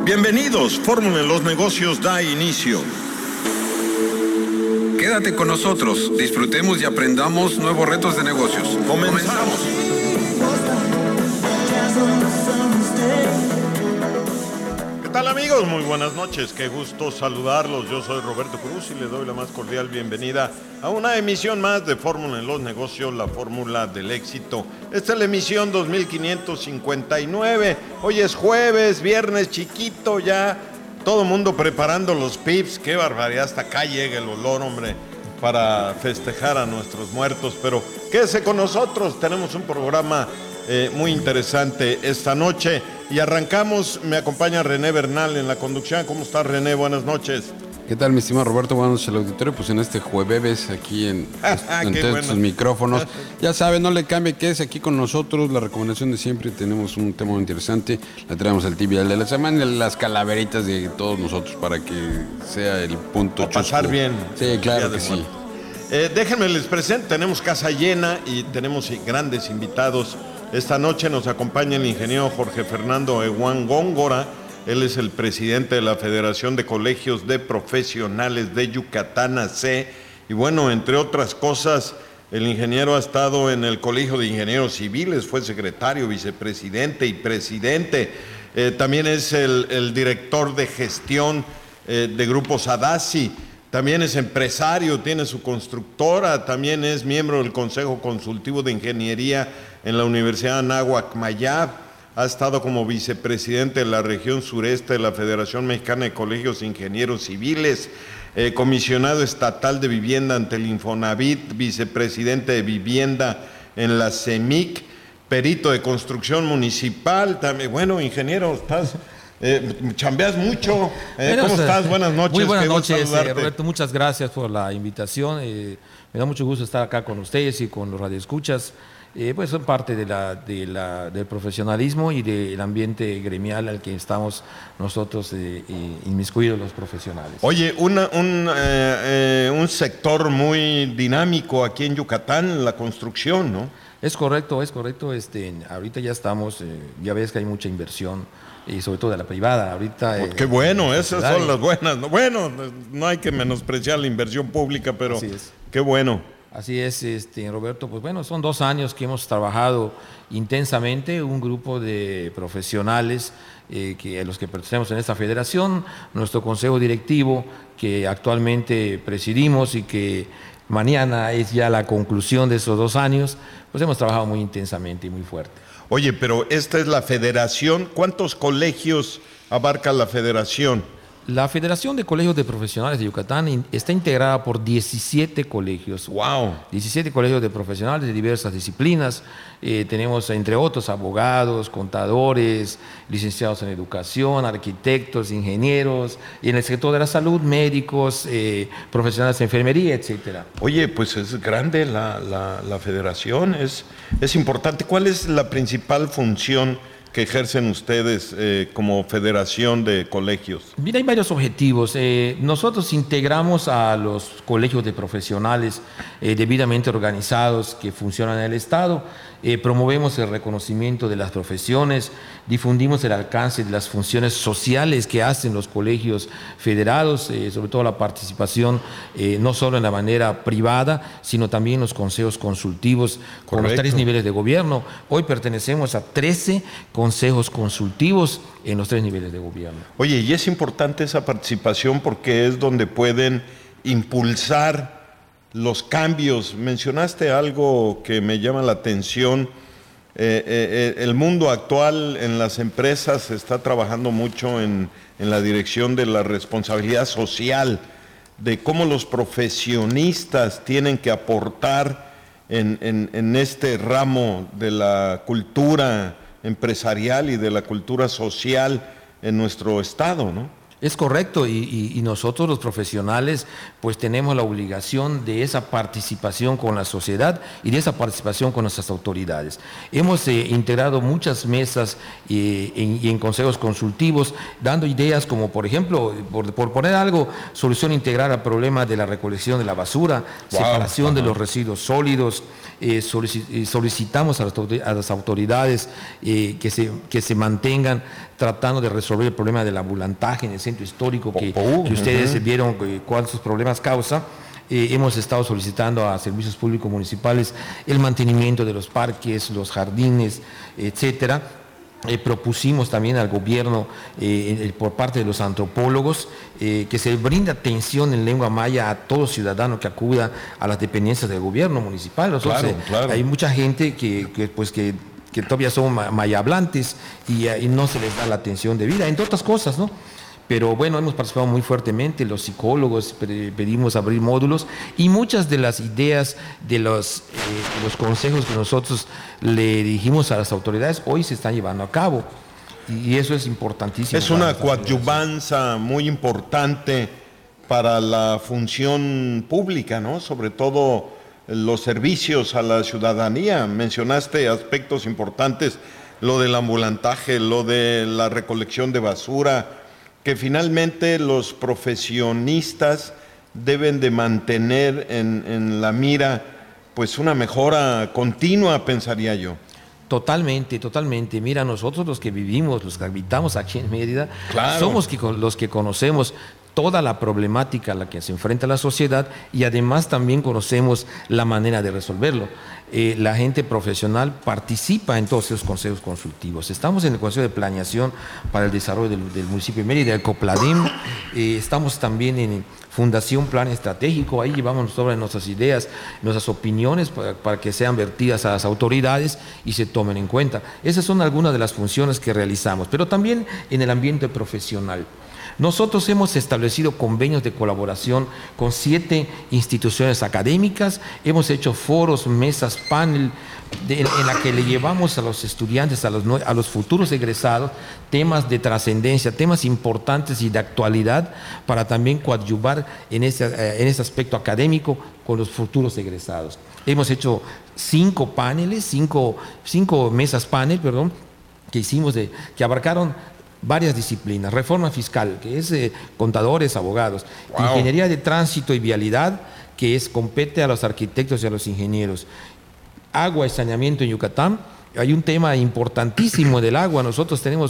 Bienvenidos, Fórmula en los Negocios da inicio. Quédate con nosotros, disfrutemos y aprendamos nuevos retos de negocios. Comenzamos. ¿Qué tal, amigos? Muy buenas noches, qué gusto saludarlos. Yo soy Roberto Cruz y le doy la más cordial bienvenida a una emisión más de Fórmula en los Negocios, la fórmula del éxito. Esta es la emisión 2559. Hoy es jueves, viernes chiquito ya. Todo el mundo preparando los pips. Qué barbaridad, hasta acá llega el olor, hombre, para festejar a nuestros muertos. Pero quédese con nosotros, tenemos un programa muy interesante esta noche. Y arrancamos, me acompaña René Bernal en la conducción. ¿Cómo estás, René? Buenas noches. ¿Qué tal, mi estimado Roberto? Buenas noches al auditorio. Pues en este jueves aquí en estos micrófonos. Ya saben, no le cambie, quédese aquí con nosotros. La recomendación de siempre, tenemos un tema muy interesante. La traemos al tibia de la semana, las calaveritas de todos nosotros para que sea el punto chusco. Pasar bien. Sí, claro que sí. Déjenme les presento, tenemos casa llena y tenemos grandes invitados. Esta noche nos acompaña el ingeniero Jorge Fernando Eguán Góngora. Él es el presidente de la Federación de Colegios de Profesionales de Yucatán, AC. Y bueno, entre otras cosas, el ingeniero ha estado en el Colegio de Ingenieros Civiles, fue secretario, vicepresidente y presidente. También es el director de gestión de Grupo Sadasi. También es empresario, tiene su constructora, también es miembro del Consejo Consultivo de Ingeniería en la Universidad Anáhuac Mayab. Ha estado como vicepresidente de la región sureste de la Federación Mexicana de Colegios de Ingenieros Civiles, comisionado estatal de vivienda ante el Infonavit, vicepresidente de vivienda en la CEMIC, perito de construcción municipal. También, bueno, ingeniero, estás... chambeas mucho. ¿Cómo estás? Buenas noches. Muy buenas noches, Roberto. Muchas gracias por la invitación. Me da mucho gusto estar acá con ustedes y con los radioescuchas. Pues son parte del profesionalismo y del ambiente gremial al que estamos nosotros inmiscuidos los profesionales. Oye, un sector muy dinámico aquí en Yucatán, la construcción, ¿no? Es correcto. Ahorita ya estamos, ya ves que hay mucha inversión. Y sobre todo de la privada, ahorita... Pues qué bueno, esas son las buenas. Bueno, no hay que menospreciar la inversión pública, pero qué bueno. Así es, Roberto. Pues bueno, son 2 años que hemos trabajado intensamente, un grupo de profesionales a los que pertenecemos en esta federación, nuestro consejo directivo que actualmente presidimos y que mañana es ya la conclusión de esos 2 años, pues hemos trabajado muy intensamente y muy fuerte. Oye, pero esta es la federación. ¿Cuántos colegios abarca la federación? La Federación de Colegios de Profesionales de Yucatán está integrada por 17 colegios. ¡Wow! 17 colegios de profesionales de diversas disciplinas. Tenemos, entre otros, abogados, contadores, licenciados en educación, arquitectos, ingenieros, y en el sector de la salud, médicos, profesionales de enfermería, etcétera. Oye, pues es grande la federación, es importante. ¿Cuál es la principal función que ejercen ustedes como Federación de Colegios? Mira, hay varios objetivos. Nosotros integramos a los colegios de profesionales debidamente organizados que funcionan en el Estado, promovemos el reconocimiento de las profesiones, difundimos el alcance de las funciones sociales que hacen los colegios federados, sobre todo la participación no solo en la manera privada, sino también en los consejos consultivos con los 3 niveles de gobierno. Hoy pertenecemos a 13 consejos consultivos en los 3 niveles de gobierno. Oye, y es importante esa participación porque es donde pueden impulsar los cambios. Mencionaste algo que me llama la atención. El mundo actual en las empresas está trabajando mucho en la dirección de la responsabilidad social, de cómo los profesionistas tienen que aportar en este ramo de la cultura empresarial y de la cultura social en nuestro estado, ¿no? Es correcto, y nosotros los profesionales pues tenemos la obligación de esa participación con la sociedad y de esa participación con nuestras autoridades. Hemos integrado muchas mesas y en consejos consultivos, dando ideas como, por ejemplo, por poner algo, solución integral al problema de la recolección de la basura, separación de los residuos sólidos. Solicitamos a las autoridades que se mantengan tratando de resolver el problema del ambulantaje en el centro histórico que ustedes vieron cuáles sus problemas causa. Hemos estado solicitando a servicios públicos municipales el mantenimiento de los parques, los jardines, etcétera. Propusimos también al gobierno por parte de los antropólogos que se brinde atención en lengua maya a todo ciudadano que acuda a las dependencias del gobierno municipal. Nosotros, claro. Hay mucha gente que todavía son mayablantes y no se les da la atención debida, entre otras cosas, ¿no? Pero bueno, hemos participado muy fuertemente, los psicólogos pedimos abrir módulos y muchas de las ideas de los consejos que nosotros le dijimos a las autoridades hoy se están llevando a cabo y eso es importantísimo. Es una coadyuvanza muy importante para la función pública, ¿no? Sobre todo los servicios a la ciudadanía. Mencionaste aspectos importantes, lo del ambulantaje, lo de la recolección de basura, que finalmente los profesionistas deben de mantener en la mira pues una mejora continua, pensaría yo. Totalmente. Mira, nosotros los que vivimos, los que habitamos aquí en Mérida, somos los que conocemos toda la problemática a la que se enfrenta la sociedad y además también conocemos la manera de resolverlo. La gente profesional participa en todos esos consejos consultivos. Estamos en el Consejo de Planeación para el Desarrollo del municipio de Mérida, el COPLADEM. Estamos también en Fundación Plan Estratégico. Ahí llevamos sobre nuestras ideas, nuestras opiniones para que sean vertidas a las autoridades y se tomen en cuenta. Esas son algunas de las funciones que realizamos, pero también en el ambiente profesional. Nosotros hemos establecido convenios de colaboración con 7 instituciones académicas, hemos hecho foros, mesas, panel, en la que le llevamos a los estudiantes, a los futuros egresados, temas de trascendencia, temas importantes y de actualidad para también coadyuvar en ese aspecto académico con los futuros egresados. Hemos hecho 5 paneles, 5 mesas panel, que hicimos que abarcaron varias disciplinas: reforma fiscal, que es contadores, abogados, ingeniería de tránsito y vialidad, que compete a los arquitectos y a los ingenieros, agua y saneamiento en Yucatán. Hay un tema importantísimo del agua. Nosotros tenemos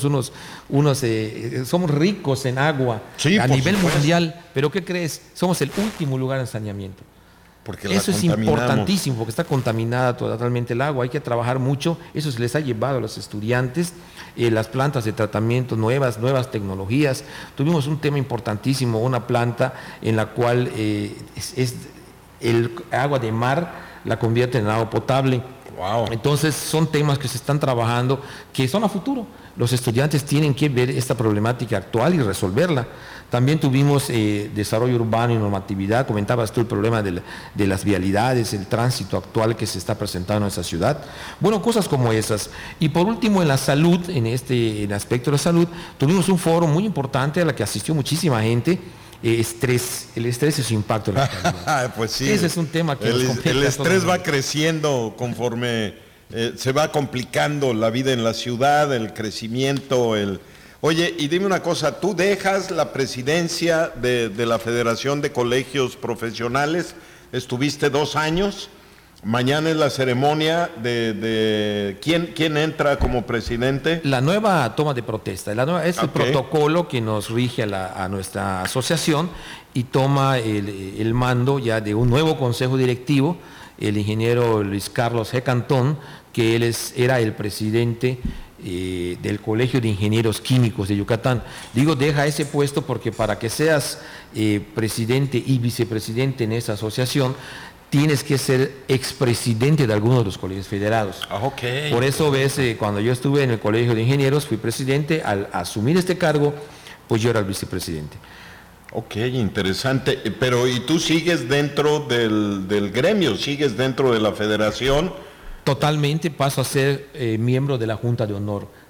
somos ricos en agua a nivel mundial, pero ¿qué crees? Somos el último lugar en saneamiento. Eso es importantísimo, porque está contaminada totalmente el agua. Hay que trabajar mucho. Eso se les ha llevado a los estudiantes. Las plantas de tratamiento nuevas tecnologías. Tuvimos un tema importantísimo, una planta en la cual es el agua de mar la convierte en agua potable. Entonces son temas que se están trabajando, que son a futuro. Los estudiantes tienen que ver esta problemática actual y resolverla. También tuvimos desarrollo urbano y normatividad. Comentabas tú el problema de las vialidades, el tránsito actual que se está presentando en nuestra ciudad. Bueno, cosas como esas. Y por último, en la salud, en el aspecto de la salud, tuvimos un foro muy importante a la que asistió muchísima gente. El estrés y su impacto en la calidad. Pues sí, ese es un tema que el estrés va creciendo conforme se va complicando la vida en la ciudad, el crecimiento. Oye, y dime una cosa, tú dejas la presidencia de la Federación de Colegios Profesionales, estuviste 2 años, mañana es la ceremonia de ¿quién entra como presidente? La nueva toma de protesta, es el protocolo que nos rige a nuestra asociación y toma el mando ya de un nuevo consejo directivo, el ingeniero Luis Carlos G. Cantón, que él era el presidente del Colegio de Ingenieros Químicos de Yucatán. Digo, deja ese puesto porque para que seas presidente y vicepresidente en esa asociación, tienes que ser expresidente de alguno de los colegios federados. Por eso ves, cuando yo estuve en el Colegio de Ingenieros, fui presidente. Al asumir este cargo, pues yo era el vicepresidente. Ok, interesante. Pero ¿y tú sigues dentro del gremio? ¿Sigues dentro de la federación? Totalmente, paso a ser miembro de la Junta de Honor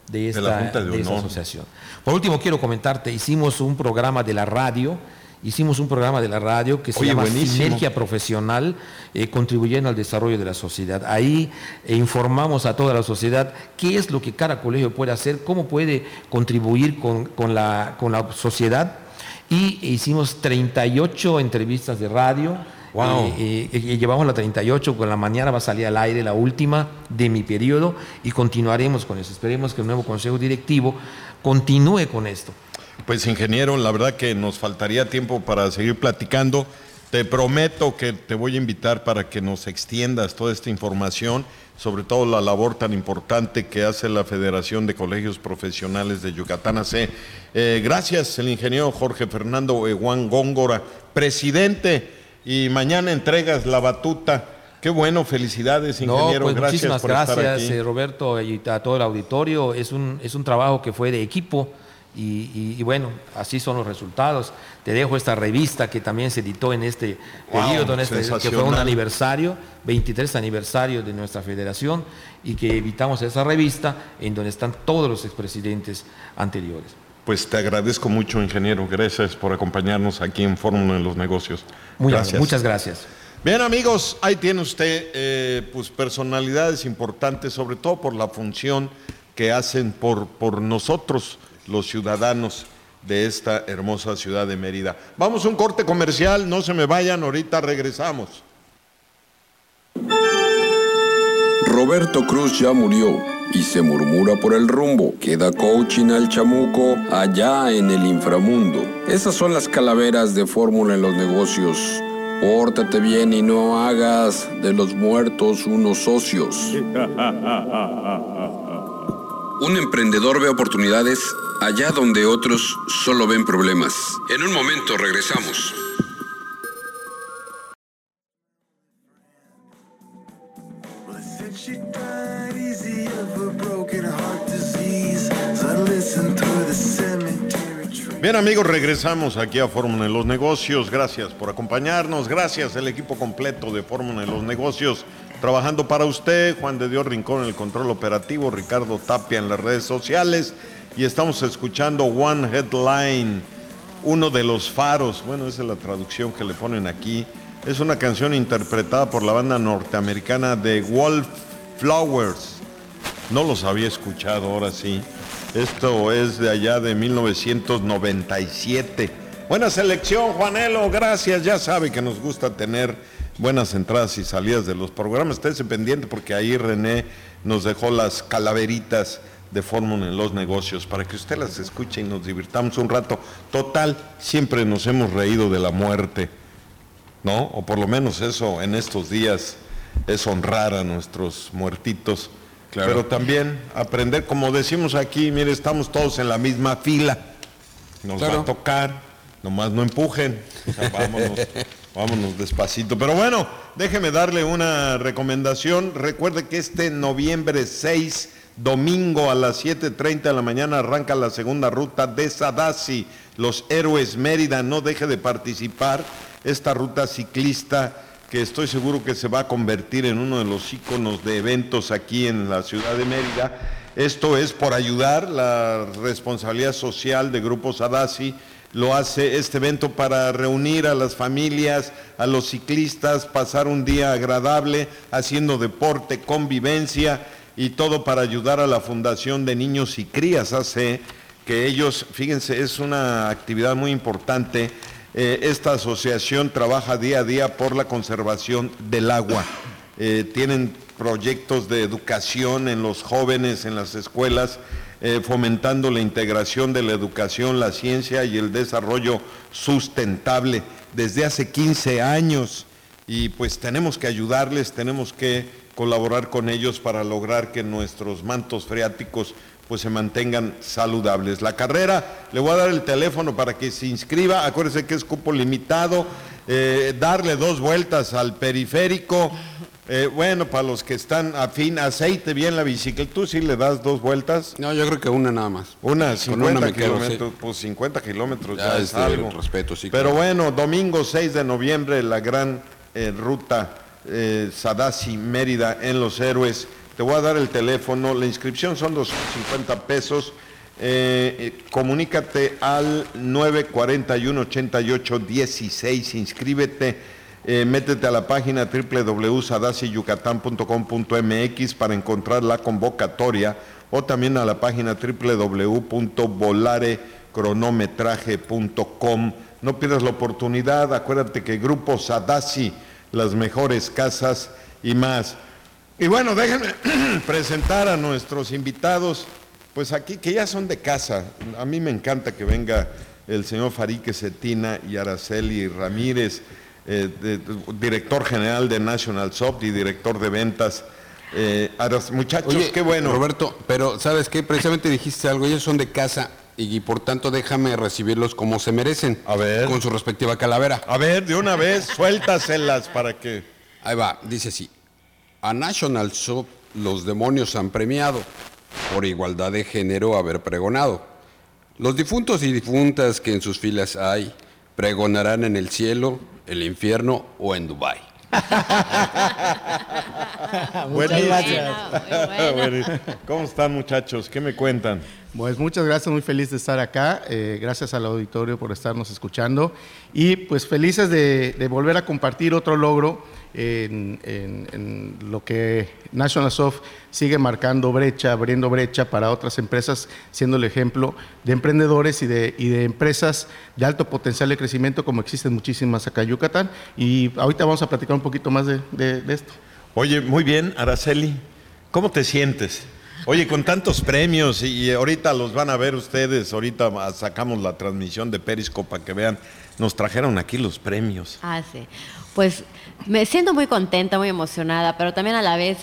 de esta asociación. Por último, quiero comentarte, hicimos un programa de la radio que se llama Sinergia Profesional, contribuyendo al desarrollo de la sociedad. Ahí informamos a toda la sociedad qué es lo que cada colegio puede hacer, cómo puede contribuir con la sociedad, y hicimos 38 entrevistas de radio. Wow. Llevamos la 38, con la mañana va a salir al aire la última de mi periodo, y continuaremos con eso. Esperemos que el nuevo consejo directivo continúe con esto. Pues, ingeniero, la verdad que nos faltaría tiempo para seguir platicando. Te prometo que te voy a invitar para que nos extiendas toda esta información, sobre todo la labor tan importante que hace la Federación de Colegios Profesionales de Yucatán AC. Gracias, el ingeniero Jorge Fernando Eguán Góngora, presidente, y mañana entregas la batuta. Qué bueno, felicidades, ingeniero. Pues gracias por estar aquí. Muchísimas gracias, Roberto, y a todo el auditorio. Es un trabajo que fue de equipo. Y bueno, así son los resultados. Te dejo esta revista que también se editó en este periodo, que fue un aniversario, 23 aniversario de nuestra federación, y que editamos esa revista en donde están todos los expresidentes anteriores. Pues te agradezco mucho, ingeniero. Gracias por acompañarnos aquí en Fórmula de los Negocios. Muchas gracias. Bien, amigos, ahí tiene usted pues personalidades importantes, sobre todo por la función que hacen por nosotros, los ciudadanos de esta hermosa ciudad de Mérida. Vamos a un corte comercial, no se me vayan, ahorita regresamos. Roberto Cruz ya murió y se murmura por el rumbo. Queda coaching al chamuco allá en el inframundo. Esas son las calaveras de Fórmula en los Negocios. Pórtate bien y no hagas de los muertos unos socios. Un emprendedor ve oportunidades allá donde otros solo ven problemas. En un momento regresamos. Bien, amigos, regresamos aquí a Fórmula de los Negocios. Gracias por acompañarnos. Gracias al equipo completo de Fórmula de los Negocios. Trabajando para usted, Juan de Dios Rincón en el control operativo, Ricardo Tapia en las redes sociales, y estamos escuchando One Headline, uno de los faros. Bueno, esa es la traducción que le ponen aquí. Es una canción interpretada por la banda norteamericana The Wallflowers. No los había escuchado, ahora sí. Esto es de allá de 1997. Buena selección, Juanelo, gracias. Ya sabe que nos gusta tener buenas entradas y salidas de los programas. Estése pendiente porque ahí René nos dejó las calaveritas de Fórmula en los Negocios para que usted las escuche y nos divirtamos un rato. Total, siempre nos hemos reído de la muerte, ¿no? O por lo menos eso en estos días es honrar a nuestros muertitos. Claro. Pero también aprender, como decimos aquí, mire, estamos todos en la misma fila. Nos va a tocar, nomás no empujen. O sea, vámonos despacito. Pero bueno, déjeme darle una recomendación. Recuerde que este noviembre 6, domingo a las 7:30 de la mañana, arranca la segunda ruta de Sadasi, Los Héroes Mérida. No deje de participar. Esta ruta ciclista, que estoy seguro que se va a convertir en uno de los íconos de eventos aquí en la ciudad de Mérida. Esto es por ayudar la responsabilidad social de Grupo Sadasi. Lo hace este evento para reunir a las familias, a los ciclistas, pasar un día agradable, haciendo deporte, convivencia, y todo para ayudar a la Fundación de Niños y Crías AC, que ellos, fíjense, es una actividad muy importante. Esta asociación trabaja día a día por la conservación del agua. Tienen proyectos de educación en los jóvenes, en las escuelas, fomentando la integración de la educación, la ciencia y el desarrollo sustentable desde hace 15 años. Y pues tenemos que ayudarles, tenemos que colaborar con ellos para lograr que nuestros mantos freáticos pues se mantengan saludables. La carrera, le voy a dar el teléfono para que se inscriba. Acuérdese que es cupo limitado. Darle 2 vueltas al periférico. Bueno, para los que están afín, aceite bien la bicicleta. ¿Tú sí le das 2 vueltas? No, yo creo que una nada más. Una, 50 kilómetros. Sí. Pues 50 kilómetros ya es algo. Respeto, sí. Pero bueno, domingo 6 de noviembre, la gran ruta Sadasi Mérida en Los Héroes. te voy a dar el teléfono, la inscripción son 250 pesos, comunícate al 941-8816, inscríbete, métete a la página www.sadasiyucatan.com.mx para encontrar la convocatoria, o también a la página www.volarecronometraje.com. No pierdas la oportunidad, acuérdate que Grupo Sadasi, las mejores casas y más. Y bueno, déjenme presentar a nuestros invitados, pues aquí que ya son de casa. A mí me encanta que venga el señor Farique Cetina y Araceli Ramírez, director general de National Soft y director de ventas. Muchachos, oye, qué bueno. Roberto, pero ¿sabes qué? Precisamente dijiste algo, ellos son de casa y por tanto déjame recibirlos como se merecen. A ver. Con su respectiva calavera. A ver, de una vez, suéltaselas para que... Ahí va, dice así. A National Soft los demonios han premiado, por igualdad de género haber pregonado. Los difuntos y difuntas que en sus filas hay, pregonarán en el cielo, el infierno o en Dubái. Muchas gracias. Bueno. ¿Cómo están, muchachos? ¿Qué me cuentan? Pues muchas gracias, muy feliz de estar acá, gracias al auditorio por estarnos escuchando y pues felices de volver a compartir otro logro en lo que National Soft sigue marcando brecha, abriendo brecha para otras empresas, siendo el ejemplo de emprendedores y de empresas de alto potencial de crecimiento como existen muchísimas acá en Yucatán, y ahorita vamos a platicar un poquito más de esto. Oye, muy bien, Araceli, ¿cómo te sientes? Oye, con tantos premios y ahorita los van a ver ustedes, ahorita sacamos la transmisión de Periscope para que vean, nos trajeron aquí los premios. Ah, sí. Pues me siento muy contenta, muy emocionada, pero también a la vez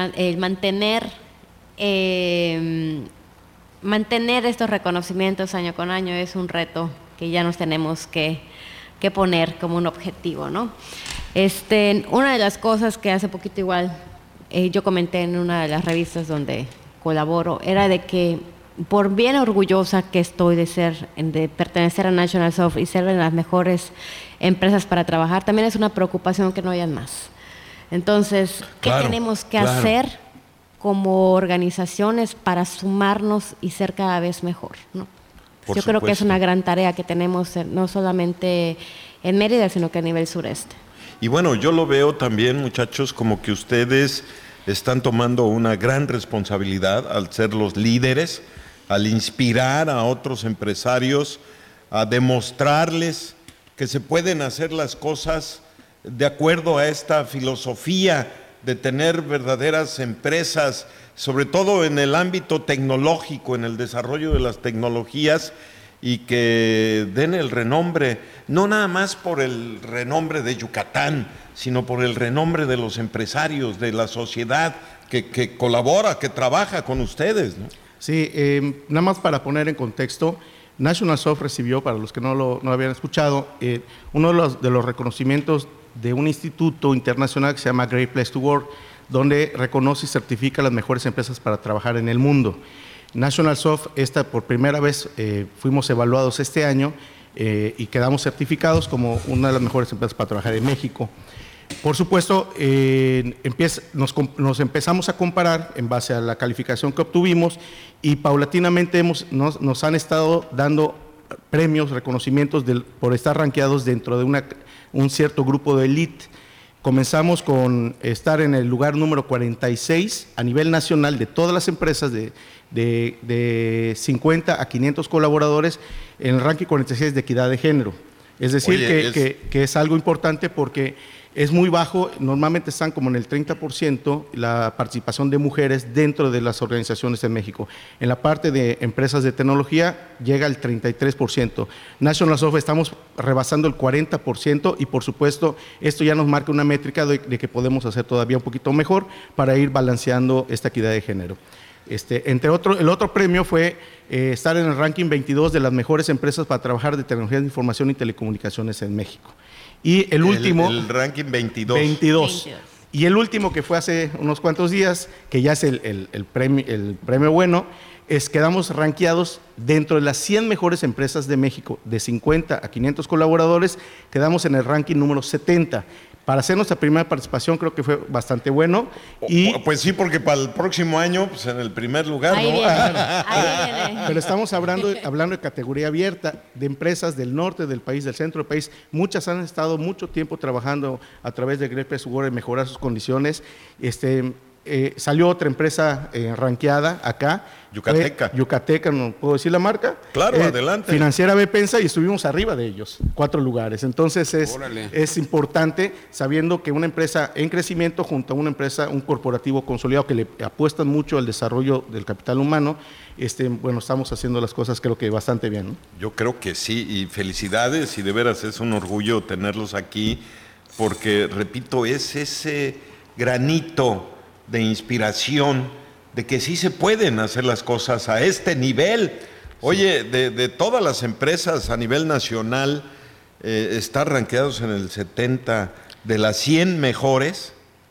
mantener estos reconocimientos año con año es un reto que ya nos tenemos que poner como un objetivo, ¿no? Una de las cosas que hace poquito igual yo comenté en una de las revistas donde colaboro, era de que por bien orgullosa que estoy de pertenecer a National Soft y ser de las mejores empresas para trabajar, también es una preocupación que no hayan más. Entonces, ¿qué tenemos que hacer como organizaciones para sumarnos y ser cada vez mejor, ¿no? Yo creo que es una gran tarea que tenemos, no solamente en Mérida, sino que a nivel sureste. Y bueno, yo lo veo también, muchachos, como que ustedes están tomando una gran responsabilidad al ser los líderes, al inspirar a otros empresarios, a demostrarles que se pueden hacer las cosas de acuerdo a esta filosofía de tener verdaderas empresas, sobre todo en el ámbito tecnológico, en el desarrollo de las tecnologías, y que den el renombre, no nada más por el renombre de Yucatán, sino por el renombre de los empresarios, de la sociedad que colabora, que trabaja con ustedes, ¿no? Sí, nada más para poner en contexto, National Soft recibió, para los que no lo habían escuchado, uno de los reconocimientos de un instituto internacional que se llama Great Place to Work, donde reconoce y certifica las mejores empresas para trabajar en el mundo. National Soft, por primera vez fuimos evaluados este año y quedamos certificados como una de las mejores empresas para trabajar en México. Por supuesto, nos empezamos a comparar en base a la calificación que obtuvimos y paulatinamente nos han estado dando premios, reconocimientos por estar rankeados dentro de un cierto grupo de elite. Comenzamos con estar en el lugar número 46 a nivel nacional de todas las empresas de 50 a 500 colaboradores en el ranking 46 de equidad de género. Es decir, que es algo importante porque es muy bajo, normalmente están como en el 30% la participación de mujeres dentro de las organizaciones en México. En la parte de empresas de tecnología llega al 33%. National Soft estamos rebasando el 40% y por supuesto esto ya nos marca una métrica de que podemos hacer todavía un poquito mejor para ir balanceando esta equidad de género. El otro premio fue estar en el ranking 22 de las mejores empresas para trabajar de tecnología de información y telecomunicaciones en México. Y el último... El ranking 22. 22. Y el último que fue hace unos cuantos días, que ya es el premio bueno, quedamos rankeados dentro de las 100 mejores empresas de México, de 50 a 500 colaboradores, quedamos en el ranking número 70. Para hacer nuestra primera participación creo que fue bastante bueno. Pues sí, porque para el próximo año, pues en el primer lugar, ahí ¿no? Viene, ahí viene. Pero estamos hablando de categoría abierta, de empresas del norte del país, del centro del país. Muchas han estado mucho tiempo trabajando a través de Great Place to Work en mejorar sus condiciones. Salió otra empresa rankeada acá. Yucateca, no puedo decir la marca. Claro, adelante. Financiera BPensa, y estuvimos arriba de ellos, 4 lugares. Entonces es importante, sabiendo que una empresa en crecimiento junto a una empresa, un corporativo consolidado que le apuestan mucho al desarrollo del capital humano, bueno, estamos haciendo las cosas creo que bastante bien, ¿no? Yo creo que sí, y felicidades, y de veras es un orgullo tenerlos aquí, porque, repito, es ese granito de inspiración de que sí se pueden hacer las cosas a este nivel. Oye, de todas las empresas a nivel nacional, estar rankeados en el 70 de las 100 mejores,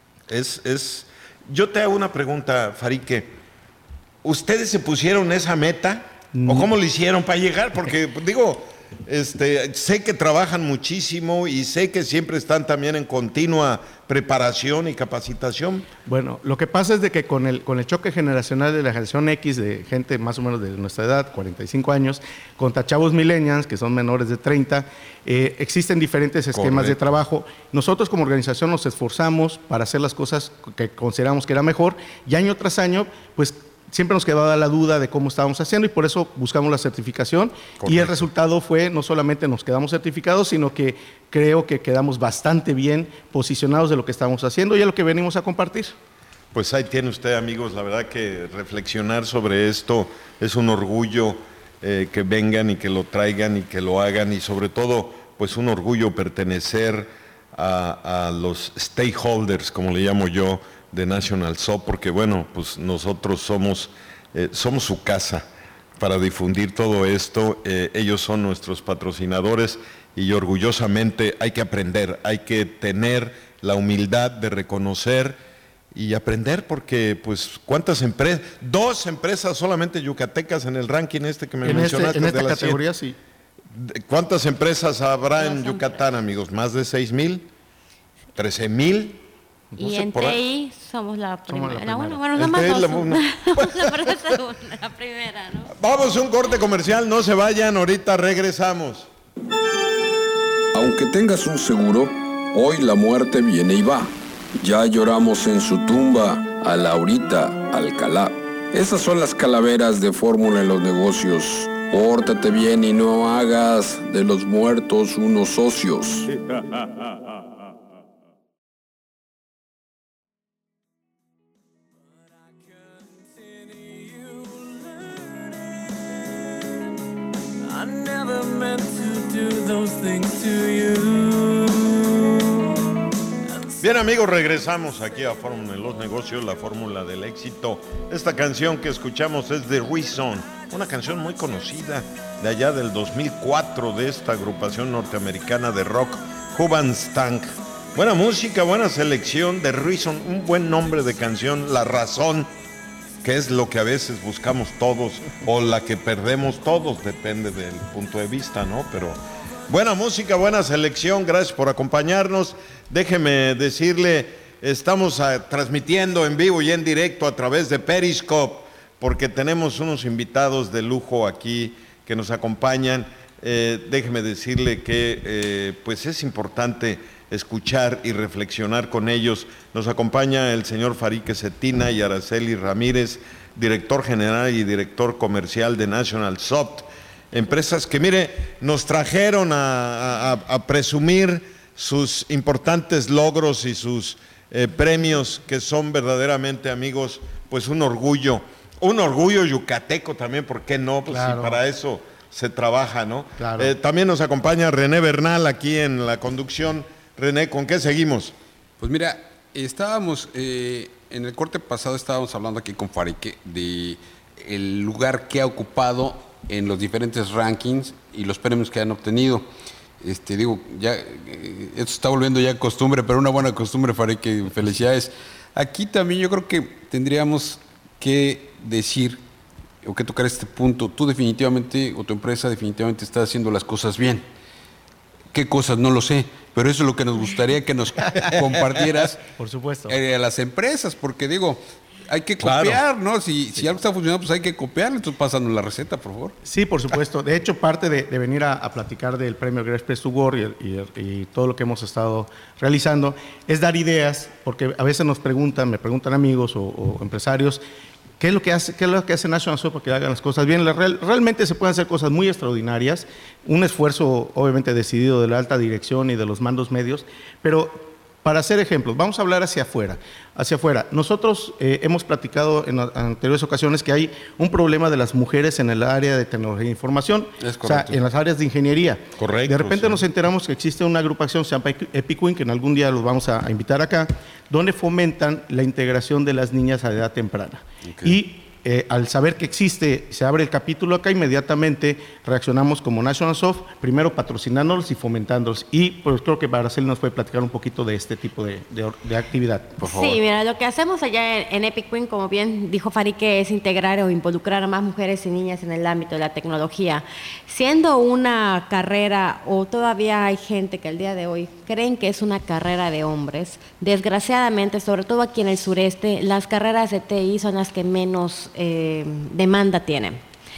Yo te hago una pregunta, Farique. ¿Ustedes se pusieron esa meta? ¿O cómo lo hicieron para llegar? Porque, digo, sé que trabajan muchísimo y sé que siempre están también en continua preparación y capacitación. Bueno, lo que pasa es de que con el choque generacional de la generación X, de gente más o menos de nuestra edad, 45 años, contra chavos millennials, que son menores de 30, existen diferentes esquemas de trabajo. Nosotros como organización nos esforzamos para hacer las cosas que consideramos que era mejor, y año tras año, pues siempre nos quedaba la duda de cómo estábamos haciendo, y por eso buscamos la certificación. Correcto. Y el resultado fue, no solamente nos quedamos certificados, sino que creo que quedamos bastante bien posicionados de lo que estamos haciendo y a lo que venimos a compartir. Pues ahí tiene usted, amigos, la verdad que reflexionar sobre esto es un orgullo, que vengan y que lo traigan y que lo hagan, y sobre todo, pues un orgullo pertenecer a los stakeholders, como le llamo yo, de National SOP, porque bueno, pues nosotros somos su casa para difundir todo esto. Ellos son nuestros patrocinadores, y orgullosamente hay que aprender, hay que tener la humildad de reconocer y aprender, porque pues cuántas empresas, 2 empresas solamente yucatecas en el ranking que me mencionaste. En esta categoría, sí. ¿Cuántas empresas habrá en Yucatán, amigos? ¿Más de 6,000? ¿13,000? No y en TI somos la primera. Bueno, nada más la primera, ¿no? Vamos a un corte comercial, no se vayan, ahorita regresamos. Aunque tengas un seguro, hoy la muerte viene y va. Ya lloramos en su tumba a Laurita Alcalá. Esas son las calaveras de fórmula en los negocios. Pórtate bien y no hagas de los muertos unos socios. Bien, amigos, regresamos aquí a Fórmula en los Negocios, la fórmula del éxito. Esta canción que escuchamos es de Reason, una canción muy conocida de allá del 2004 de esta agrupación norteamericana de rock, Hoobastank. Buena música, buena selección de Reason, un buen nombre de canción, La Razón, que es lo que a veces buscamos todos o la que perdemos todos, depende del punto de vista, ¿no? Pero buena música, buena selección, gracias por acompañarnos. Déjeme decirle, estamos transmitiendo en vivo y en directo a través de Periscope, porque tenemos unos invitados de lujo aquí que nos acompañan. Déjeme decirle que pues es importante escuchar y reflexionar con ellos. Nos acompaña el señor Farique Cetina y Araceli Ramírez, director general y director comercial de National Soft. Empresas que, mire, nos trajeron a presumir sus importantes logros y sus premios, que son verdaderamente, amigos, pues un orgullo yucateco también, ¿por qué no? Pues claro. Si para eso se trabaja, ¿no? Claro. También nos acompaña René Bernal aquí en la conducción. René, ¿con qué seguimos? Pues mira, estábamos, en el corte pasado estábamos hablando aquí con Farique de el lugar que ha ocupado en los diferentes rankings y los premios que han obtenido. Digo, ya esto está volviendo ya costumbre, pero una buena costumbre, Farique, felicidades. Aquí también yo creo que tendríamos que decir o que tocar este punto. Tú definitivamente, o tu empresa definitivamente está haciendo las cosas bien. ¿Qué cosas? No lo sé, pero eso es lo que nos gustaría que nos compartieras. Por supuesto. A las empresas, porque digo, hay que copiar, ¿no? Si algo está funcionando, pues hay que copiarlo. Entonces, pásanos la receta, por favor. Sí, por supuesto. De hecho, parte de venir a platicar del premio Great Place to Work y todo lo que hemos estado realizando es dar ideas, porque a veces me preguntan amigos o empresarios, ¿qué es lo que hace National Soft para que hagan las cosas bien? Realmente se pueden hacer cosas muy extraordinarias, un esfuerzo obviamente decidido de la alta dirección y de los mandos medios, pero para hacer ejemplos, vamos a hablar hacia afuera. Nosotros hemos platicado en anteriores ocasiones que hay un problema de las mujeres en el área de tecnología e información, o sea, en las áreas de ingeniería. Correcto. De repente nos enteramos que existe una agrupación, se llama EpiQueen, que en algún día los vamos a invitar acá, donde fomentan la integración de las niñas a edad temprana. Okay. Y al saber que existe, se abre el capítulo acá, inmediatamente reaccionamos como National Soft, primero patrocinándolos y fomentándolos. Y pues creo que Araceli nos puede platicar un poquito de este tipo de actividad, por favor. Sí, mira, lo que hacemos allá en EpiQueen, como bien dijo Farique, es integrar o involucrar a más mujeres y niñas en el ámbito de la tecnología. Siendo una carrera, o todavía hay gente que al día de hoy creen que es una carrera de hombres, desgraciadamente, sobre todo aquí en el sureste, las carreras de TI son las que menos demanda tienen.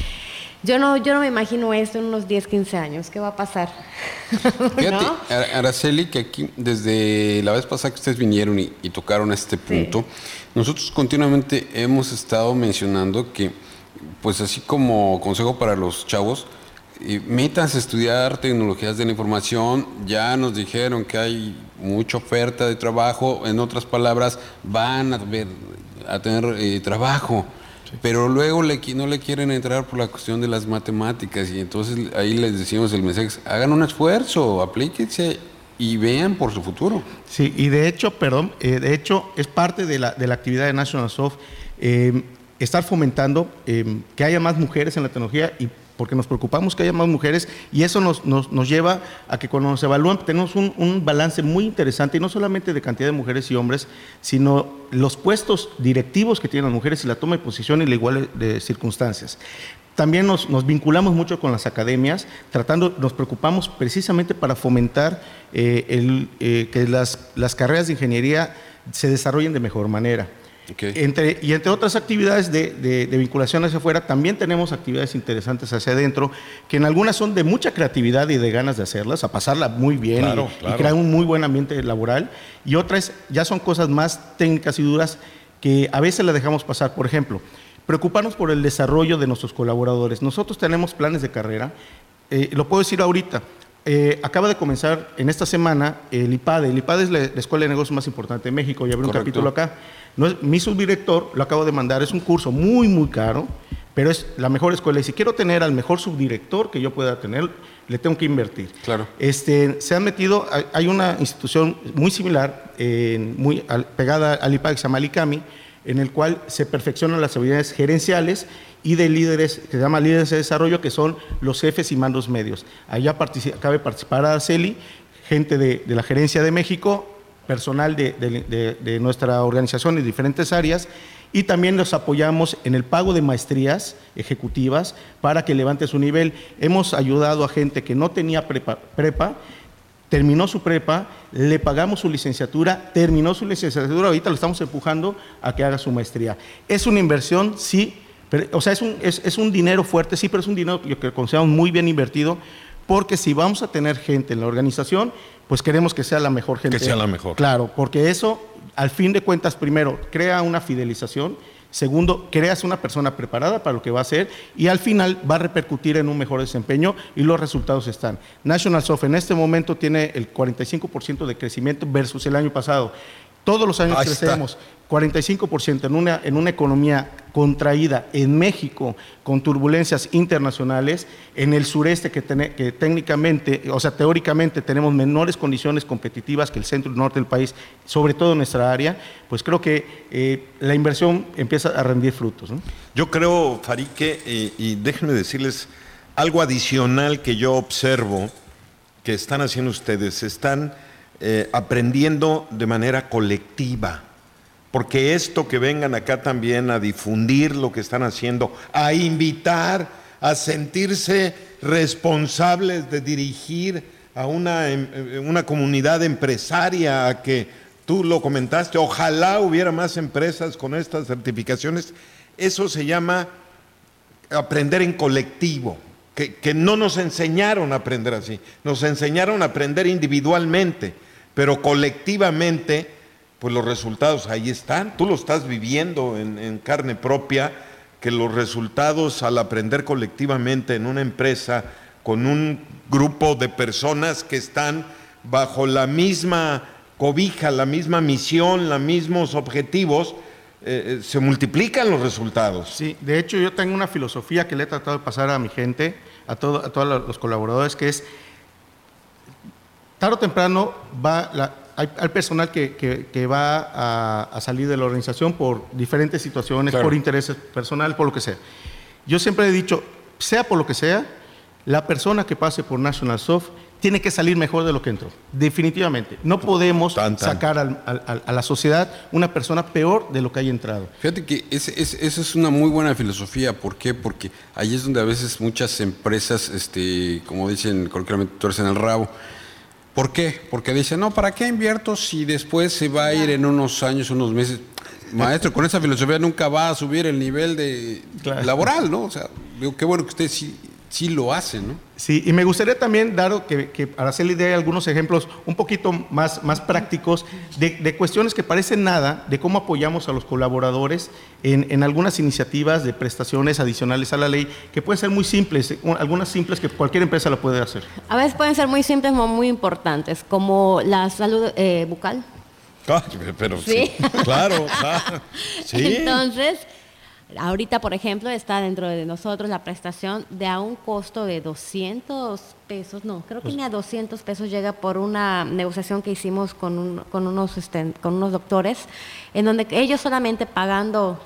Yo no me imagino esto en unos 10, 15 años. ¿Qué va a pasar? Fíjate, ¿no? Araceli, que aquí, desde la vez pasada que ustedes vinieron y tocaron este punto, sí, nosotros continuamente hemos estado mencionando que, pues así como consejo para los chavos, métanse a estudiar tecnologías de la información. Ya nos dijeron que hay mucha oferta de trabajo, en otras palabras, van a tener trabajo. Sí. Pero luego no le quieren entrar por la cuestión de las matemáticas, y entonces ahí les decimos el mensaje: hagan un esfuerzo, aplíquense y vean por su futuro. Sí, y de hecho, es parte de la actividad de National Soft estar fomentando que haya más mujeres en la tecnología, y porque nos preocupamos que haya más mujeres, y eso nos lleva a que cuando nos evalúan tenemos un balance muy interesante, y no solamente de cantidad de mujeres y hombres, sino los puestos directivos que tienen las mujeres y la toma de posición y la igualdad de circunstancias. También nos vinculamos mucho con las academias, nos preocupamos precisamente para fomentar que las carreras de ingeniería se desarrollen de mejor manera. Okay. Entre otras actividades de vinculación hacia afuera, también tenemos actividades interesantes hacia adentro, que en algunas son de mucha creatividad y de ganas de hacerlas, a pasarla muy bien, y crear un muy buen ambiente laboral, y otras ya son cosas más técnicas y duras que a veces las dejamos pasar. Por ejemplo, preocuparnos por el desarrollo de nuestros colaboradores. Nosotros tenemos planes de carrera, lo puedo decir ahorita. Acaba de comenzar en esta semana el IPADE. El IPADE es la escuela de negocios más importante de México, y abrió un capítulo acá. Mi subdirector lo acabo de mandar, es un curso muy, muy caro, pero es la mejor escuela. Y si quiero tener al mejor subdirector que yo pueda tener, le tengo que invertir. Claro. Se han metido, hay una institución muy similar, pegada al IPADE, que se llama ICAMI, en el cual se perfeccionan las habilidades gerenciales y de líderes, que se llama líderes de desarrollo, que son los jefes y mandos medios. Allá cabe participar Araceli, gente de la Gerencia de México, personal de nuestra organización en diferentes áreas, y también los apoyamos en el pago de maestrías ejecutivas para que levante su nivel. Hemos ayudado a gente que no tenía prepa, terminó su prepa, le pagamos su licenciatura, terminó su licenciatura, ahorita lo estamos empujando a que haga su maestría. Es una inversión, sí, pero, o sea, es un dinero fuerte, sí, pero es un dinero que consideramos muy bien invertido, porque si vamos a tener gente en la organización, pues queremos que sea la mejor gente. Que sea la mejor. Claro, porque eso, al fin de cuentas, primero, crea una fidelización. Segundo, creas una persona preparada para lo que va a hacer, y al final va a repercutir en un mejor desempeño, y los resultados están. National Soft en este momento tiene el 45% de crecimiento versus el año pasado. Todos los años crecemos 45% en una economía contraída en México, con turbulencias internacionales, en el sureste que técnicamente, o sea, teóricamente tenemos menores condiciones competitivas que el centro y norte del país, sobre todo en nuestra área. Pues creo que la inversión empieza a rendir frutos, ¿no? Yo creo, Farique, y déjenme decirles algo adicional que yo observo que están haciendo ustedes. Están aprendiendo de manera colectiva. porque esto que vengan acá también a difundir lo que están haciendo, a invitar, a sentirse responsables de dirigir a una comunidad empresaria, a que tú lo comentaste, ojalá hubiera más empresas con estas certificaciones. Eso se llama aprender en colectivo, que no nos enseñaron a aprender así, nos enseñaron a aprender individualmente, pero colectivamente, pues los resultados ahí están, tú lo estás viviendo en carne propia, que los resultados al aprender colectivamente en una empresa, con un grupo de personas que están bajo la misma cobija, la misma misión, los mismos objetivos, se multiplican los resultados. Sí, de hecho yo tengo una filosofía que le he tratado de pasar a mi gente, a todos los colaboradores, que es, tarde o temprano hay personal que va a salir de la organización por diferentes situaciones, claro, por intereses personales, por lo que sea. Yo siempre he dicho, sea por lo que sea, la persona que pase por National Soft tiene que salir mejor de lo que entró, definitivamente. No podemos sacar a la sociedad una persona peor de lo que haya entrado. Fíjate que esa es una muy buena filosofía. ¿Por qué? Porque ahí es donde a veces muchas empresas, como dicen coloquialmente, tuercen el rabo. ¿Por qué? Porque dicen, no, ¿para qué invierto si después se va a ir en unos años, unos meses? Maestro, con esa filosofía nunca va a subir el nivel laboral, ¿no? O sea, digo, qué bueno que usted sí lo hace, ¿no? Sí, y me gustaría también dar, para hacer la idea, algunos ejemplos un poquito más prácticos de cuestiones que parecen nada, de cómo apoyamos a los colaboradores en algunas iniciativas de prestaciones adicionales a la ley, que pueden ser muy simples, algunas simples que cualquier empresa lo puede hacer. A veces pueden ser muy simples o muy importantes, como la salud bucal. Pero sí, claro. Sí. Entonces, ahorita, por ejemplo, está dentro de nosotros la prestación de a un costo de 200 pesos, no, creo que ni a 200 pesos llega por una negociación que hicimos con unos doctores, en donde ellos solamente pagando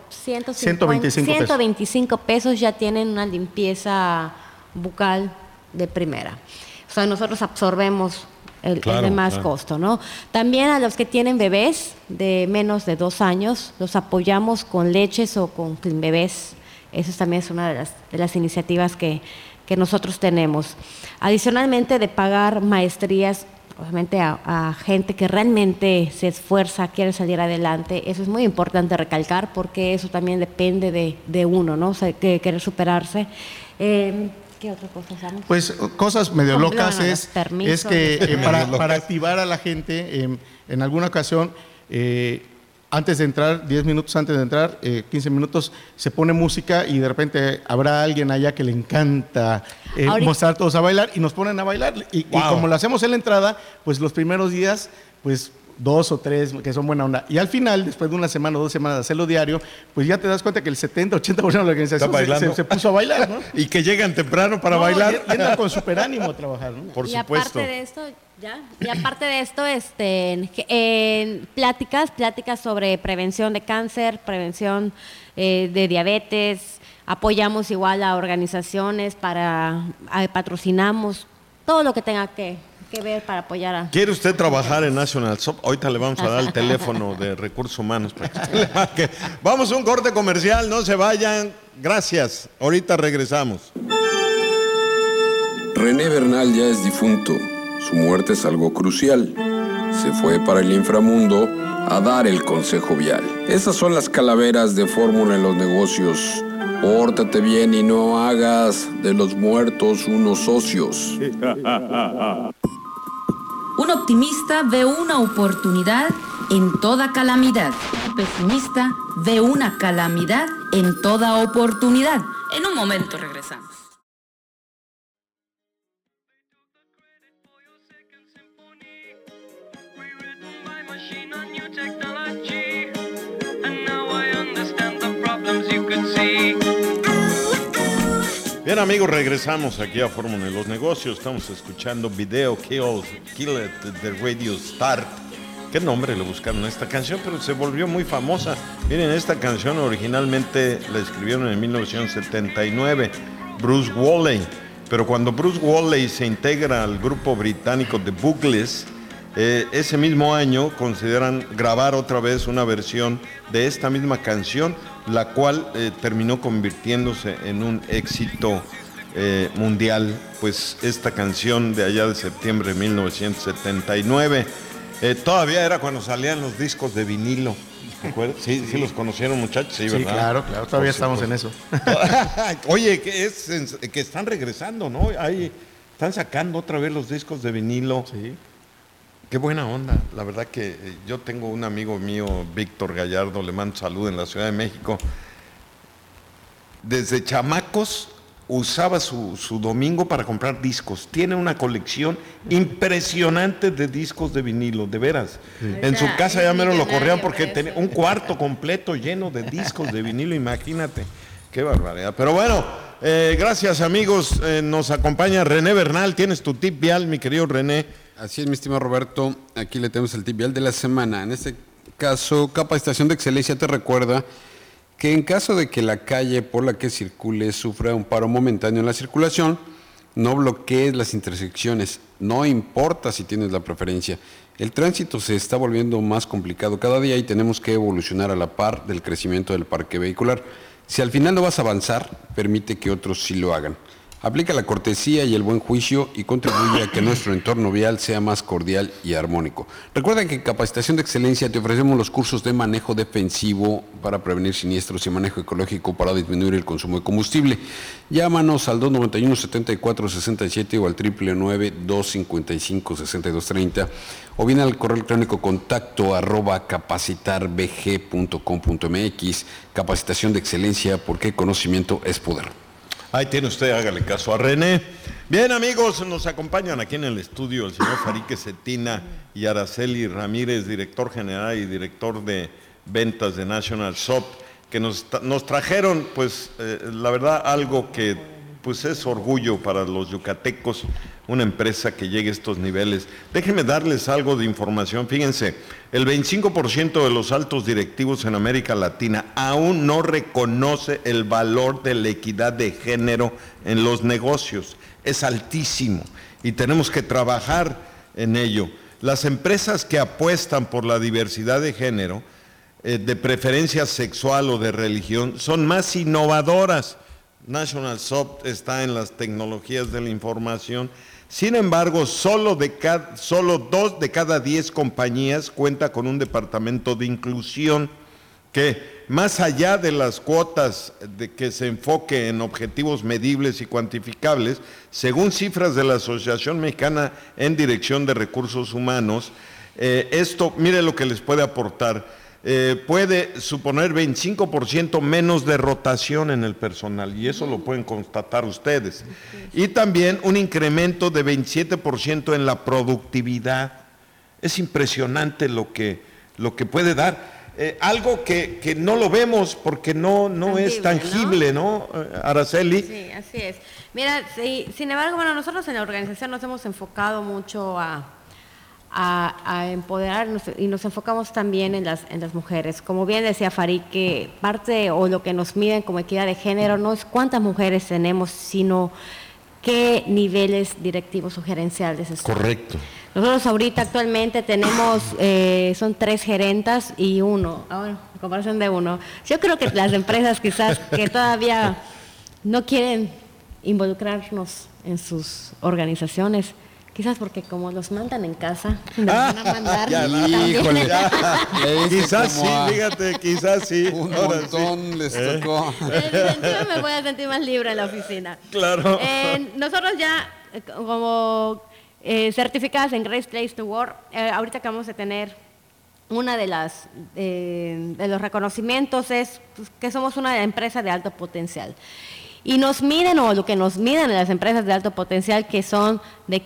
125 pesos ya tienen una limpieza bucal de primera. O sea, nosotros absorbemos el demás costo, ¿no? También a los que tienen bebés de menos de 2 años, los apoyamos con leches o con Clean Bebés. Eso también es una de las iniciativas que nosotros tenemos. Adicionalmente de pagar maestrías, obviamente a gente que realmente se esfuerza, quiere salir adelante. Eso es muy importante recalcar porque eso también depende de uno, ¿no? O sea, que querer superarse. ¿Qué otra cosa usamos? Pues cosas medio locas es que para activar a la gente, en alguna ocasión, antes de entrar, 10 minutos antes de entrar, 15 minutos, se pone música y de repente habrá alguien allá que le encanta mostrar todos a bailar y nos ponen a bailar. Y como lo hacemos en la entrada, pues los primeros días, pues 2 o 3 que son buena onda. Y al final, después de 1 semana o 2 semanas de hacerlo diario, pues ya te das cuenta que el 70-80% de la organización se puso a bailar, ¿no? Y que llegan temprano para bailar. Y andan con súper ánimo a trabajar, ¿no? Por supuesto. Y aparte de esto, pláticas sobre prevención de cáncer, prevención de diabetes, apoyamos igual a organizaciones, patrocinamos todo lo que tenga que ver para apoyar a... ¿Quiere usted trabajar en National Soft? Ahorita le vamos a dar el teléfono de recursos humanos para que usted le marque. Vamos a un corte comercial, no se vayan. Gracias, ahorita regresamos. René Bernal ya es difunto. Su muerte es algo crucial. Se fue para el inframundo a dar el consejo vial. Esas son las calaveras de fórmula en los negocios. Pórtate bien y no hagas de los muertos unos socios. Un optimista ve una oportunidad en toda calamidad. Un pesimista ve una calamidad en toda oportunidad. En un momento regresamos. Bien, amigos, regresamos aquí a Fórmula de los Negocios. Estamos escuchando Video Kill It de Radio Start. ¿Qué nombre le buscaron a esta canción? Pero se volvió muy famosa. Miren, esta canción originalmente la escribieron en 1979, Bruce Woolley. Pero cuando Bruce Woolley se integra al grupo británico The Buggles, Ese mismo año consideran grabar otra vez una versión de esta misma canción, la cual terminó convirtiéndose en un éxito mundial, pues esta canción de allá de septiembre de 1979, todavía era cuando salían los discos de vinilo. ¿Te acuerdas? Sí, sí los conocieron, muchachos, sí, ¿verdad? Sí, claro, todavía estamos en eso. Oye, que están regresando, ¿no? Están sacando otra vez los discos de vinilo. Sí. Qué buena onda. La verdad que yo tengo un amigo mío, Víctor Gallardo, le mando salud, en la Ciudad de México. Desde chamacos usaba su domingo para comprar discos. Tiene una colección impresionante de discos de vinilo, de veras. Sí. En su casa ya mero lo corrían porque tenía un cuarto completo lleno de discos de vinilo, imagínate. Qué barbaridad. Pero bueno, gracias amigos. Nos acompaña René Bernal. ¿Tienes tu tip vial, mi querido René? Así es, mi estimado Roberto. Aquí le tenemos el tip vial de la semana. En este caso, Capacitación de Excelencia te recuerda que en caso de que la calle por la que circule sufra un paro momentáneo en la circulación, no bloquees las intersecciones, no importa si tienes la preferencia. El tránsito se está volviendo más complicado cada día y tenemos que evolucionar a la par del crecimiento del parque vehicular. Si al final no vas a avanzar, permite que otros sí lo hagan. Aplica la cortesía y el buen juicio y contribuye a que nuestro entorno vial sea más cordial y armónico. Recuerda que en Capacitación de Excelencia te ofrecemos los cursos de manejo defensivo para prevenir siniestros y manejo ecológico para disminuir el consumo de combustible. Llámanos al 291-7467 o al 999-255-6230 o bien al correo electrónico contacto@capacitarbg.com.mx. Capacitación de Excelencia, porque conocimiento es poder. Ahí tiene usted, hágale caso a René. Bien, amigos, nos acompañan aquí en el estudio el señor Farique Cetina y Araceli Ramírez, director general y director de ventas de National Soft, que nos trajeron, pues, la verdad, algo que pues es orgullo para los yucatecos, una empresa que llegue a estos niveles. Déjenme darles algo de información. Fíjense, el 25% de los altos directivos en América Latina aún no reconoce el valor de la equidad de género en los negocios. Es altísimo y tenemos que trabajar en ello. Las empresas que apuestan por la diversidad de género, de preferencia sexual o de religión, son más innovadoras. National Soft está en las tecnologías de la información. Sin embargo, solo 2 de cada 10 compañías cuenta con un departamento de inclusión que, más allá de las cuotas de que se enfoque en objetivos medibles y cuantificables, según cifras de la Asociación Mexicana en Dirección de Recursos Humanos, esto, mire lo que les puede aportar. Puede suponer 25% menos de rotación en el personal, y eso lo pueden constatar ustedes. Y también un incremento de 27% en la productividad. Es impresionante lo que puede dar. Algo que no lo vemos porque no es tangible, ¿no, Araceli? Sí, así es. Mira, sí, sin embargo, bueno, nosotros en la organización nos hemos enfocado mucho a empoderarnos y nos enfocamos también en las mujeres. Como bien decía Farid, que parte o lo que nos miden como equidad de género no es cuántas mujeres tenemos, sino qué niveles directivos o gerenciales están. Correcto. Nosotros ahorita actualmente tenemos, son 3 gerentas y 1, en comparación de 1. Yo creo que las empresas quizás que todavía no quieren involucrarnos en sus organizaciones, quizás porque como los mandan en casa, nos van a mandar. Híjole, quizás sí, fíjate, quizás sí. Un montón les tocó. Yo me voy a sentir más libre en la oficina. Claro. Nosotros ya, como certificadas en Great Place to Work, ahorita acabamos de tener una de los reconocimientos es que somos una empresa de alto potencial. Y nos miden, o lo que nos miden las empresas de alto potencial, que son de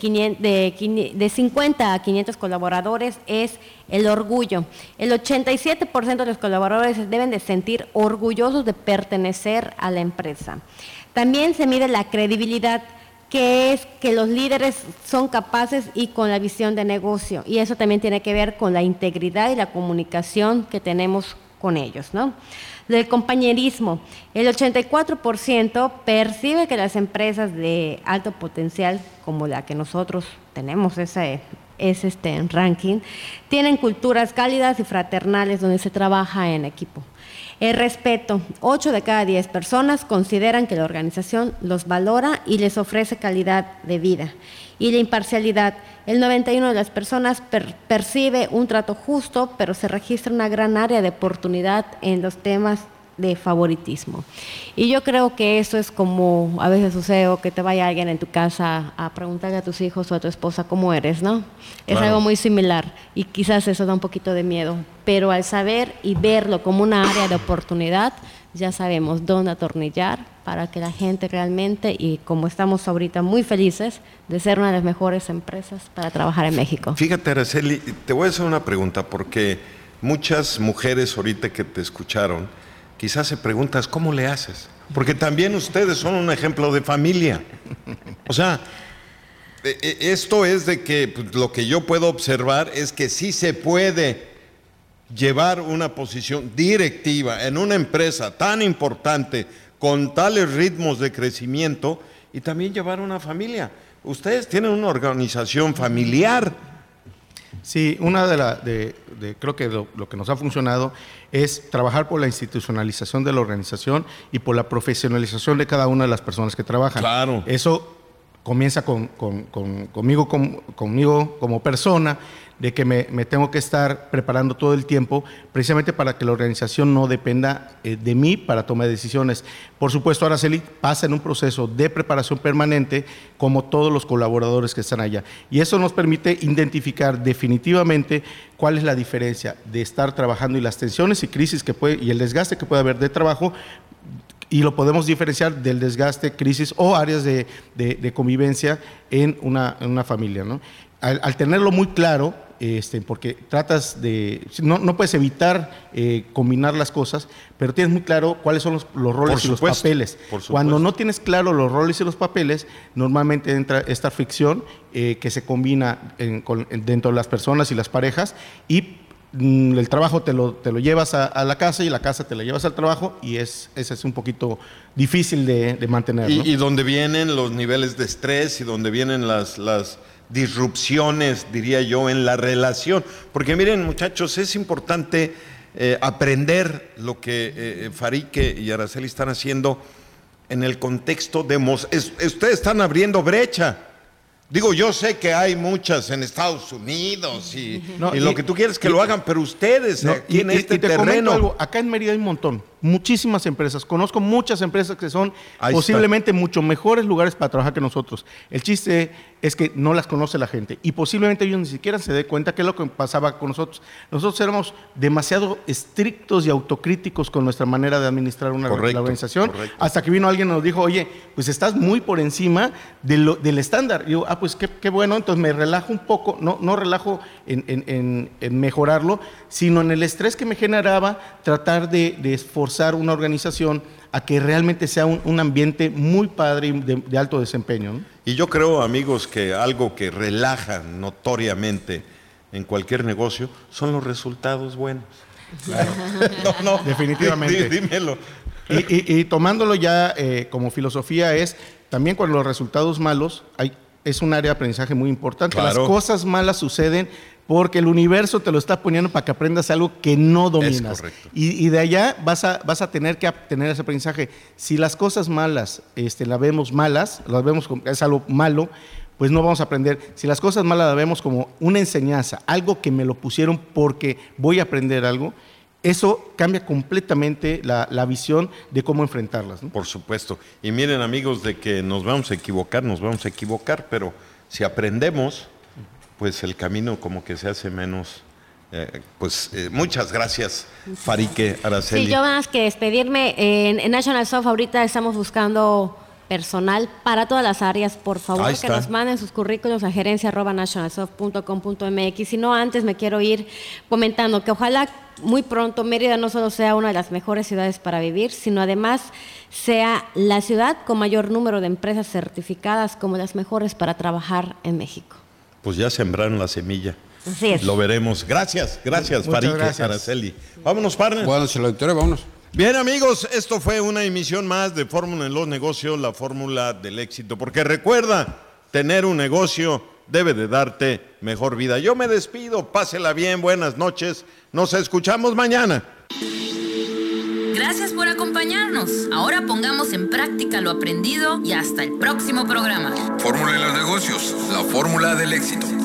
50 a 500 colaboradores, es el orgullo. El 87% de los colaboradores deben de sentir orgullosos de pertenecer a la empresa. También se mide la credibilidad, que es que los líderes son capaces y con la visión de negocio. Y eso también tiene que ver con la integridad y la comunicación que tenemos con ellos, ¿no? Del compañerismo, el 84% percibe que las empresas de alto potencial, como la que nosotros tenemos ese es ranking, tienen culturas cálidas y fraternales donde se trabaja en equipo. El respeto, 8 de cada 10 personas consideran que la organización los valora y les ofrece calidad de vida. Y la imparcialidad, el 91% de las personas percibe un trato justo, pero se registra una gran área de oportunidad en los temas de favoritismo. Y yo creo que eso es como a veces sucede, o que te vaya alguien en tu casa a preguntarle a tus hijos o a tu esposa cómo eres, ¿no? Es algo muy similar y quizás eso da un poquito de miedo, pero al saber y verlo como una área de oportunidad, ya sabemos dónde atornillar para que la gente realmente, y como estamos ahorita muy felices de ser una de las mejores empresas para trabajar en México. Fíjate, Araceli, te voy a hacer una pregunta, porque muchas mujeres ahorita que te escucharon, quizás se preguntas, ¿cómo le haces? Porque también ustedes son un ejemplo de familia. O sea, esto es de que pues, lo que yo puedo observar es que sí se puede llevar una posición directiva en una empresa tan importante, con tales ritmos de crecimiento, y también llevar una familia. Ustedes tienen una organización familiar. Sí, una creo que lo que nos ha funcionado es trabajar por la institucionalización de la organización y por la profesionalización de cada una de las personas que trabajan. Claro. Eso comienza conmigo como persona, de que me tengo que estar preparando todo el tiempo, precisamente para que la organización no dependa de mí para tomar decisiones. Por supuesto, Araceli pasa en un proceso de preparación permanente, como todos los colaboradores que están allá. Y eso nos permite identificar definitivamente cuál es la diferencia de estar trabajando y las tensiones y crisis y el desgaste que puede haber de trabajo, y lo podemos diferenciar del desgaste, crisis o áreas de convivencia en una familia, ¿no? Al tenerlo muy claro, porque tratas no puedes evitar combinar las cosas, pero tienes muy claro cuáles son los roles y los papeles. Cuando no tienes claro los roles y los papeles, normalmente entra esta fricción que se combina dentro de las personas y las parejas, y el trabajo te lo llevas a la casa, y la casa te la llevas al trabajo, y ese es un poquito difícil de mantener, ¿no? Y donde vienen los niveles de estrés y donde vienen las disrupciones, diría yo, en la relación. Porque miren, muchachos, es importante aprender lo que Farique y Araceli están haciendo en el contexto de... ustedes están abriendo brecha. Digo, yo sé que hay muchas en Estados Unidos y lo que tú quieres que lo hagan, pero ustedes aquí en este terreno... Algo, acá en Mérida hay un montón, muchísimas empresas. Conozco muchas empresas que son posiblemente mucho mejores lugares para trabajar que nosotros. El chiste es que no las conoce la gente, y posiblemente ellos ni siquiera se den cuenta qué es lo que pasaba con nosotros. Nosotros éramos demasiado estrictos y autocríticos con nuestra manera de administrar la organización, hasta que vino alguien y nos dijo, oye, pues estás muy por encima del estándar. Y yo, pues qué bueno, entonces me relajo un poco, no relajo en mejorarlo, sino en el estrés que me generaba tratar de esforzar una organización a que realmente sea un ambiente muy padre y de alto desempeño, ¿no? Y yo creo, amigos, que algo que relaja notoriamente en cualquier negocio son los resultados buenos. Claro. No, definitivamente. Dímelo. Y tomándolo ya como filosofía, es también cuando los resultados malos es un área de aprendizaje muy importante. Claro. Las cosas malas suceden porque el universo te lo está poniendo para que aprendas algo que no dominas. Es correcto. Y de allá vas a tener que tener ese aprendizaje. Si las cosas malas las vemos como es algo malo, pues no vamos a aprender. Si las cosas malas las vemos como una enseñanza, algo que me lo pusieron porque voy a aprender algo, eso cambia completamente la visión de cómo enfrentarlas, ¿no? Por supuesto. Y miren, amigos, de que nos vamos a equivocar, pero si aprendemos, pues el camino como que se hace menos. Muchas gracias, Farique, Araceli. Sí, yo más que despedirme, en National Soft ahorita estamos buscando personal para todas las áreas. Por favor, que nos manden sus currículos a gerencia@nationalsoft.com.mx. Si no, antes me quiero ir comentando que ojalá muy pronto Mérida no solo sea una de las mejores ciudades para vivir, sino además sea la ciudad con mayor número de empresas certificadas como las mejores para trabajar en México. Pues ya sembraron la semilla. Así es. Lo veremos. Gracias, Farique, Araceli. Vámonos, partner. Buenas noches, auditorio, vámonos. Bien, amigos, esto fue una emisión más de Fórmula en los Negocios, la fórmula del éxito. Porque recuerda, tener un negocio debe de darte mejor vida. Yo me despido, pásela bien, buenas noches, nos escuchamos mañana. Gracias por acompañarnos. Ahora pongamos en práctica lo aprendido y hasta el próximo programa. Fórmula de los negocios, la fórmula del éxito.